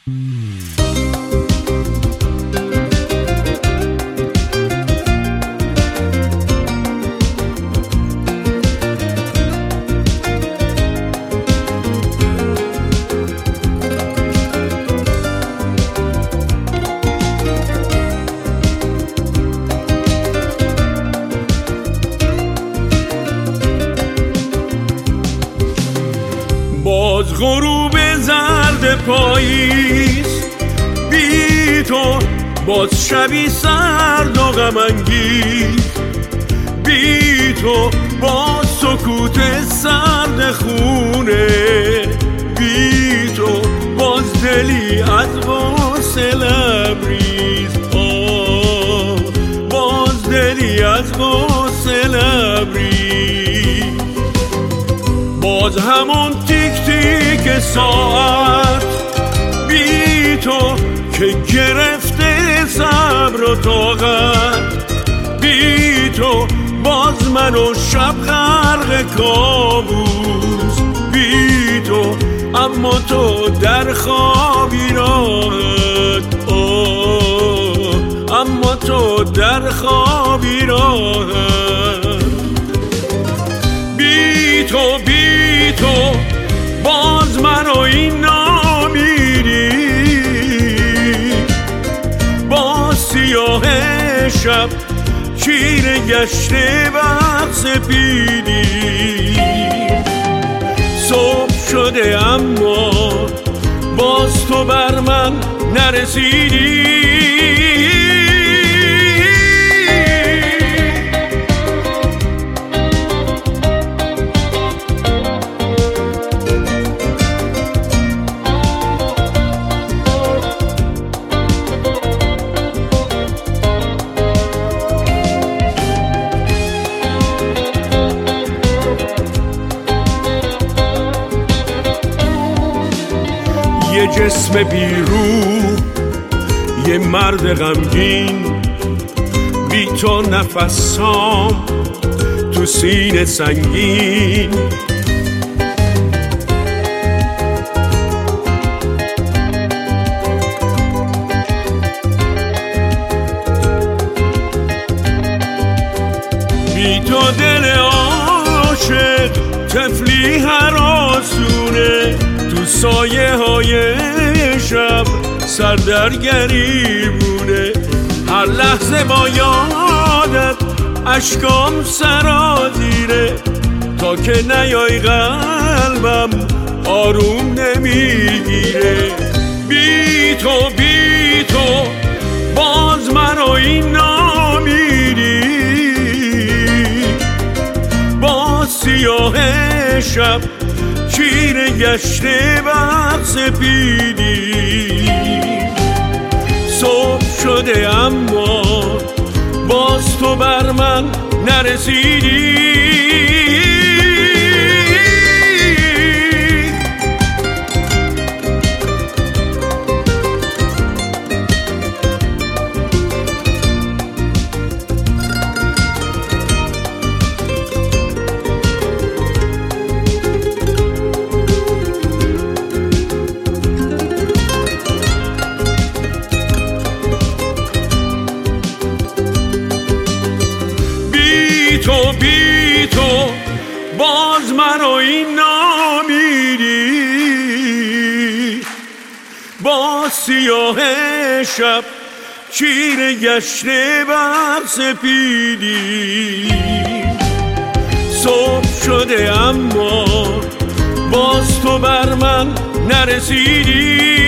باز غروب زرد پاییز بی تو، باز شبی سرد و غم انگیز بی تو، باز سکوت سرد خونه بی تو، باز دلی از غصه لبریز، باز دلی از غصه لبریز، باز همون تیک تیک ساعت بی تو که گرفته صبر و طاقت بی تو، باز من و شب غرق کابوس بی تو، اما تو در خوابی راحت، اما تو در خوابی راحت بی تو، بی تو باز من و این نامیری، باز سیاه شب چیره گشته بر سپیدی، صبح شده اما باز تو بر من نرسیدی. یه جسم بیروح، یه مرد غمگین، بی تو نفسام تو سینه سنگین، بی تو دل عاشق طفلی هراسونه، تو سایه های شب سردرگری بوده، هر لحظه با یادت اشکام سرازیره، تا که نیای قلبم آروم نمیگیره بی تو، بی تو باز من و این نامیری، باز سیاه شب چیره گشته بر سپیدی، صبح شده اما باز تو بر من نرسیدی. تو بی تو باز من و این نامیری، باز سیاه شب چیره گشته بر سپیدی، صبح شده اما باز تو بر من نرسیدی.